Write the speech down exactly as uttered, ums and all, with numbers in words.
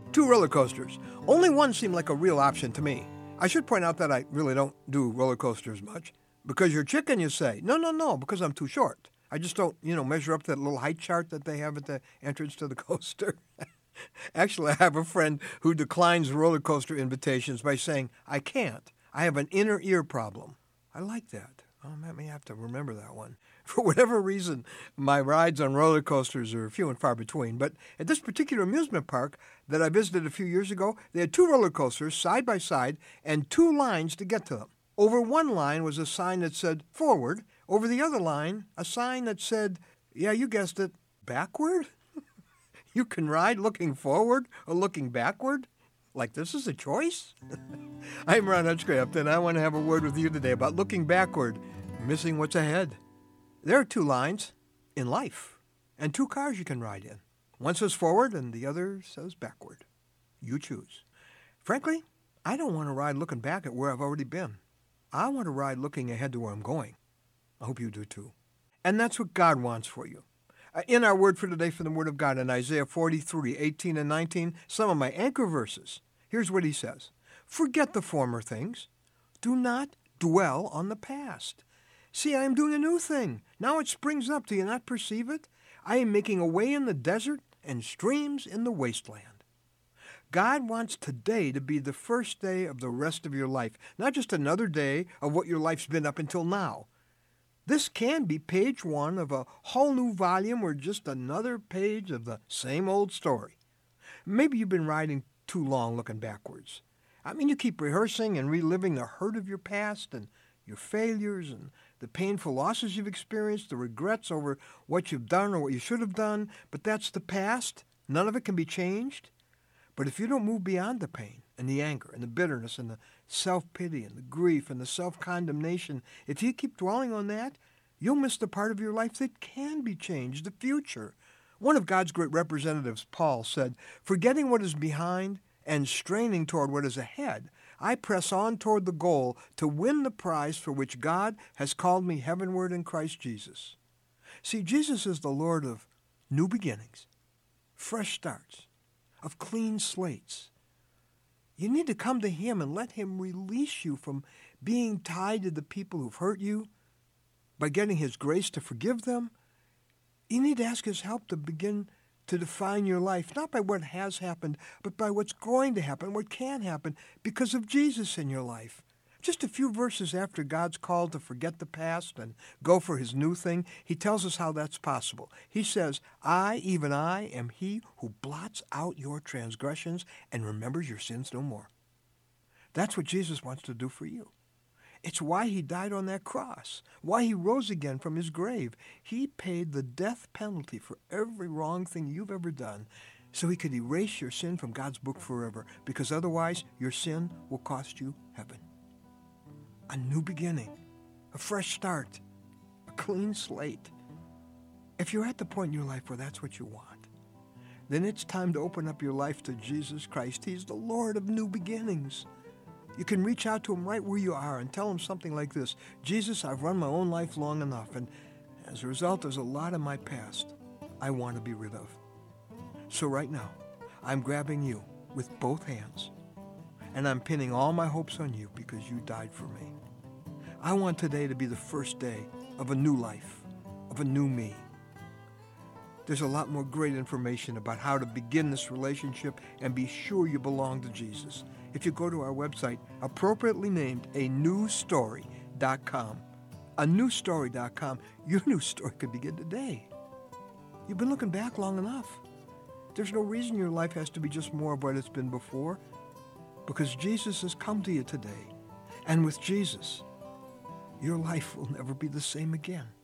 Two roller coasters. Only one seemed like a real option to me. I should point out that I really don't do roller coasters much. Because you're chicken, you say. No, no, no, because I'm too short. I just don't, you know, measure up to that little height chart that they have at the entrance to the coaster. Actually, I have a friend who declines roller coaster invitations by saying, I can't. I have an inner ear problem. I like that. Oh, I may have to remember that one. For whatever reason, my rides on roller coasters are few and far between. But at this particular amusement park that I visited a few years ago, they had two roller coasters side by side and two lines to get to them. Over one line was a sign that said forward. Over the other line, a sign that said, yeah, you guessed it, backward? You can ride looking forward or looking backward? Like this is a choice? I'm Ron Hutchcraft, and I want to have a word with you today about looking backward, missing what's ahead. There are two lines in life, and two cars you can ride in. One says forward, and the other says backward. You choose. Frankly, I don't want to ride looking back at where I've already been. I want to ride looking ahead to where I'm going. I hope you do too. And that's what God wants for you. Uh, in our word for today from the Word of God in Isaiah forty-three, eighteen and nineteen, some of my anchor verses. Here's what he says. Forget the former things. Do not dwell on the past. See, I am doing a new thing. Now it springs up. Do you not perceive it? I am making a way in the desert and streams in the wasteland. God wants today to be the first day of the rest of your life, not just another day of what your life's been up until now. This can be page one of a whole new volume or just another page of the same old story. Maybe you've been riding too long looking backwards. I mean, you keep rehearsing and reliving the hurt of your past and your failures and the painful losses you've experienced, the regrets over what you've done or what you should have done, but that's the past. None of it can be changed. But if you don't move beyond the pain and the anger and the bitterness and the self-pity and the grief and the self-condemnation, if you keep dwelling on that, you'll miss the part of your life that can be changed, the future. One of God's great representatives, Paul, said, forgetting what is behind and straining toward what is ahead, I press on toward the goal to win the prize for which God has called me heavenward in Christ Jesus. See, Jesus is the Lord of new beginnings, fresh starts, of clean slates. You need to come to him and let him release you from being tied to the people who've hurt you by getting his grace to forgive them. You need to ask his help to begin to define your life, not by what has happened, but by what's going to happen, what can happen because of Jesus in your life. Just a few verses after God's call to forget the past and go for his new thing, he tells us how that's possible. He says, I, even I, am he who blots out your transgressions and remembers your sins no more. That's what Jesus wants to do for you. It's why he died on that cross, why he rose again from his grave. He paid the death penalty for every wrong thing you've ever done so he could erase your sin from God's book forever, because otherwise your sin will cost you heaven. A new beginning, a fresh start, a clean slate. If you're at the point in your life where that's what you want, then it's time to open up your life to Jesus Christ. He's the Lord of new beginnings. You can reach out to him right where you are and tell him something like this. Jesus, I've run my own life long enough, and as a result, there's a lot of my past I want to be rid of. So right now, I'm grabbing you with both hands, and I'm pinning all my hopes on you because you died for me. I want today to be the first day of a new life, of a new me. There's a lot more great information about how to begin this relationship and be sure you belong to Jesus if you go to our website, appropriately named a new story dot com. a new story dot com. Your new story could begin today. You've been looking back long enough. There's no reason your life has to be just more of what it's been before, because Jesus has come to you today. And with Jesus, your life will never be the same again.